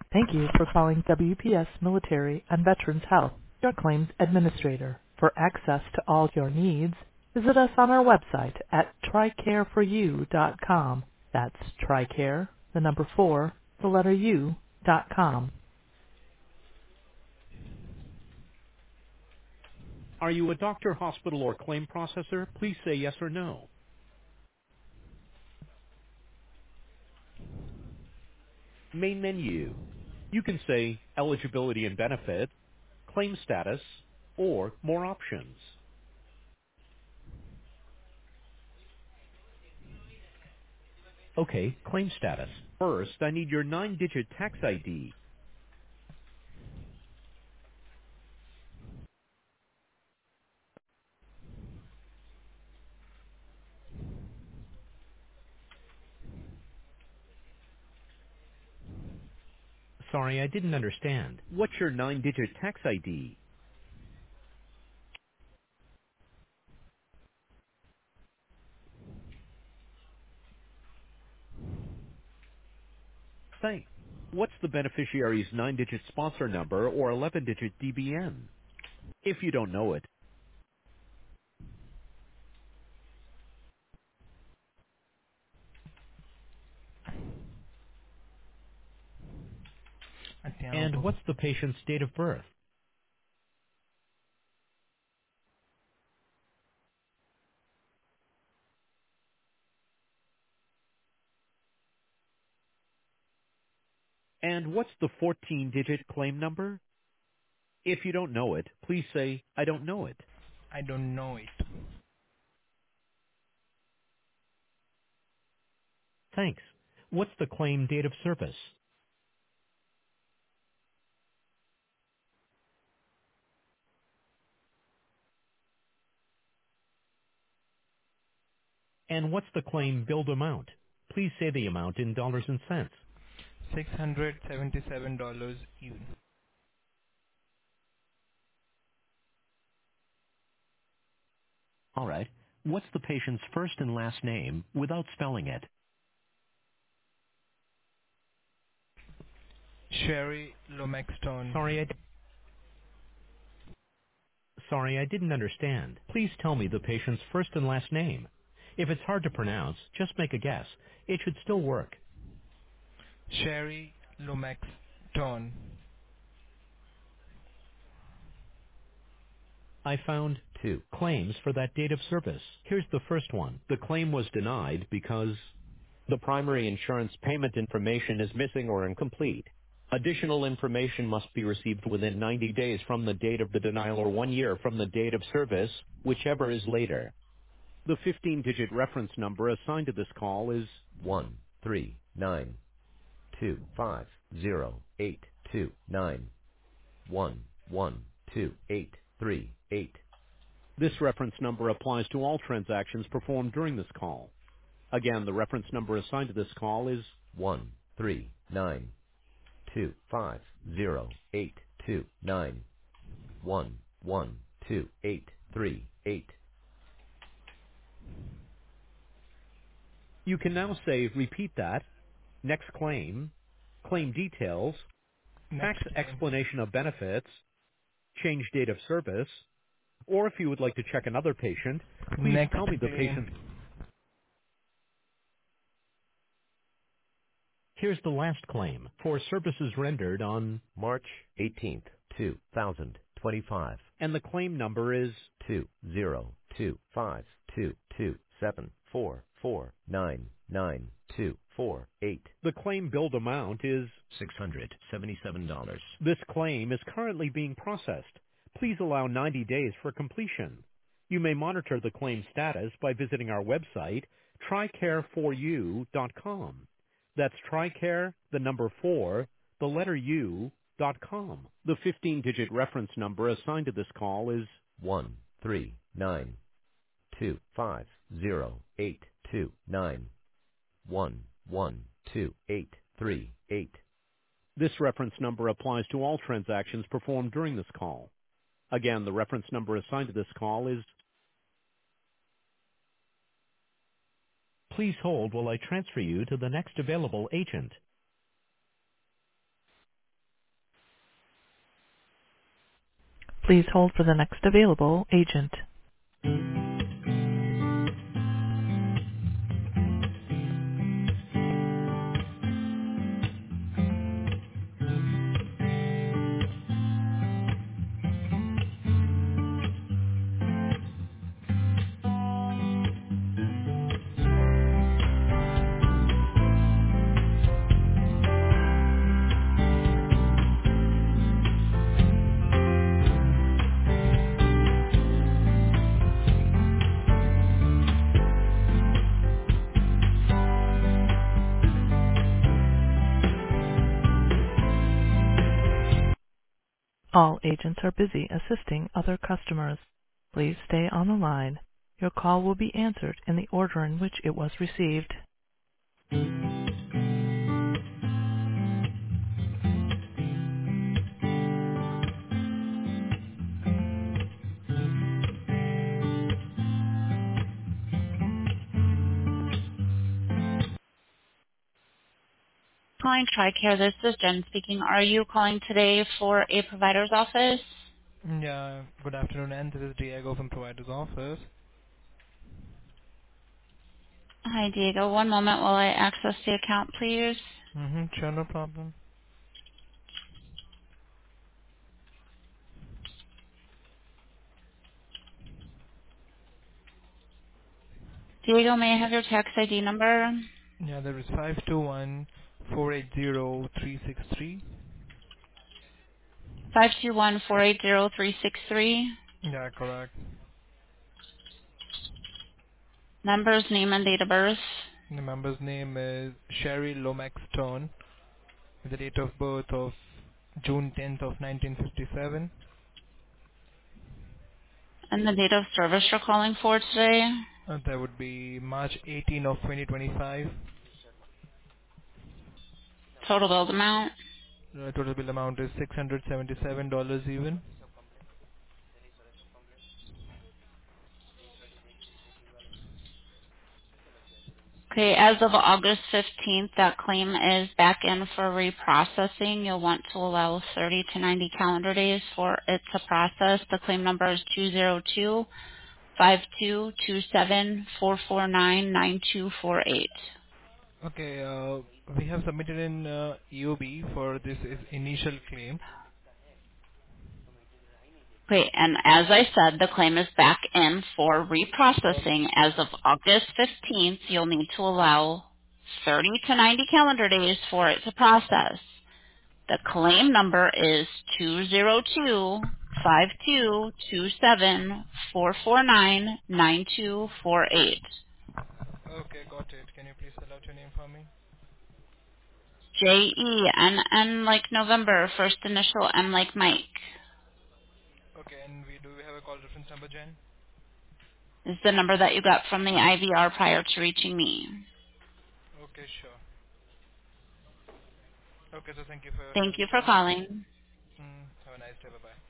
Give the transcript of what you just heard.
Thank you for calling WPS Military and Veterans Health, your claims administrator. For access to all your needs, visit us on our website at TRICARE4U.com. That's TRICARE, the number 4, the letter U.com. Are you a doctor, hospital, or claim processor? Please say yes or no. Main menu. You can say eligibility and benefit, claim status, or more options. Okay, claim status. First, I need your 9-digit tax ID. Sorry, I didn't understand. What's your 9-digit tax ID? Thanks. What's the beneficiary's 9-digit sponsor number or 11-digit DBN? If you don't know it, and Atiano. what's the patient's date of birth? And what's the 14-digit claim number? If you don't know it, please say, I don't know it. I don't know it. Thanks. What's the claim date of service? And what's the claim billed amount? Please say the amount in dollars and cents. $677 even. All right. What's the patient's first and last name without spelling it? Sherry Lomaxton. Sorry, I didn't understand. Please tell me the patient's first and last name. If it's hard to pronounce, just make a guess. It should still work. Sherry Lomaxton. I found 2 claims for that date of service. Here's the first one. The claim was denied because the primary insurance payment information is missing or incomplete. Additional information must be received within 90 days from the date of the denial or 1 year from the date of service, whichever is later. The 15-digit reference number assigned to this call is 139250829112838. This reference number applies to all transactions performed during this call. Again, the reference number assigned to this call is 139250829112838. You can now say, repeat that, next claim, claim details, Next tax claim. explanation of benefits, change date of service, or if you would like to check another patient, please Next tell me the claim. patient. Here's the last claim for services rendered on March 18th, 2025. And the claim number is 2025227449924. The claim billed amount is $677. This claim is currently being processed. Please allow 90 days for completion. You may monitor the claim status by visiting our website, TRICARE4U.com. That's TRICARE, the number 4, the letter U.com. The 15-digit reference number assigned to this call is 139250829112838. This reference number applies to all transactions performed during this call. Again, the reference number assigned to this call is. Please hold while I transfer you to the next available agent. Please hold for the next available agent. All agents are busy assisting other customers. Please stay on the line. Your call will be answered in the order in which it was received. Calling TRICARE, this is Jen speaking. Are you calling today for a provider's office? Yeah, good afternoon, and this is Diego from Provider's Office. Hi, Diego. One moment while I access the account, please. Sure, no problem. Diego, may I have your tax ID number? Yeah, there is 521-480-363. 521-480-363. Yeah, correct. Member's name and date of birth. The member's name is Sherry Lomax Stone, with the date of birth of June 10th of 1957. And the date of service you're calling for today. That would be March 18 of 2025. Total billed amount. Total bill amount is $677 even. Okay, as of August 15th, that claim is back in for reprocessing. You'll want to allow 30 to 90 calendar days for it to process. The claim number is 202-5227-449-9248. Okay, we have submitted in EOB for this is initial claim. Okay, and as I said, the claim is back in for reprocessing. As of August 15th, you'll need to allow 30 to 90 calendar days for it to process. The claim number is 202-5227-449-9248. Okay, got it. Can you please spell out your name for me? J-E-N-N like November, first initial M like Mike. Okay, and we have a call reference number, Jen? Is the number that you got from the IVR prior to reaching me. Okay, sure. Okay, so thank you for your Thank help, you for Jen. calling. Have a nice day. Bye-bye.